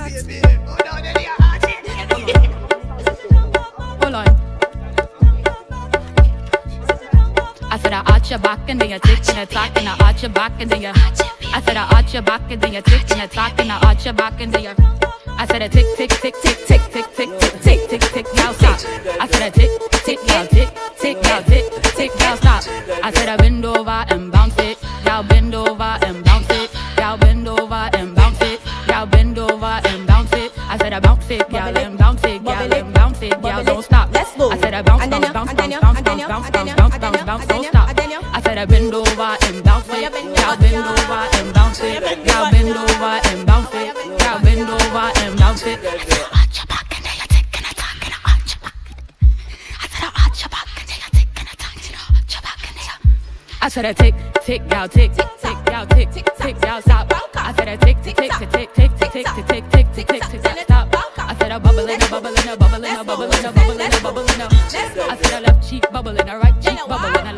Hold on. I said I arch your back and then you tick and attack and I arch your back and then you. I said I arch your back and then you tick and attack and I arch your back and then you. I said a tick tick tick tick tick tick tick tick tick tick tick now stop. I said a tick tick now tick tick now tick tick now stop. I said I bend over and bounce it, y'all bend over and bounce it, y'all bend over and bounce it, y'all bend over and bounce it. I said I bounce it, y'all and bounce it, y'all and bounce it, y'all don't stop. Let's go. I said I bounce bounce bounce bounce bounce bounce bounce bounce bounce bounce don't stop. I said I bend over and bounce it, y'all bend over and bounce it, y'all bend over and bounce it, y'all bend over and bounce it. I said I arch your back and then you tick and attack and I arch your back. I said I arch your back and then you tick and attack and I arch your back and then you. I said I tick tick y'all tick tick y'all tick tick y'all stop. I said I tick tick tick tick tick tick tick tick tick tick tick tick stop. I said I bubble in a bubble in a bubble in a bubble in a bubble in a bubble in a. I said I left cheek bubble in a right cheek bubble in a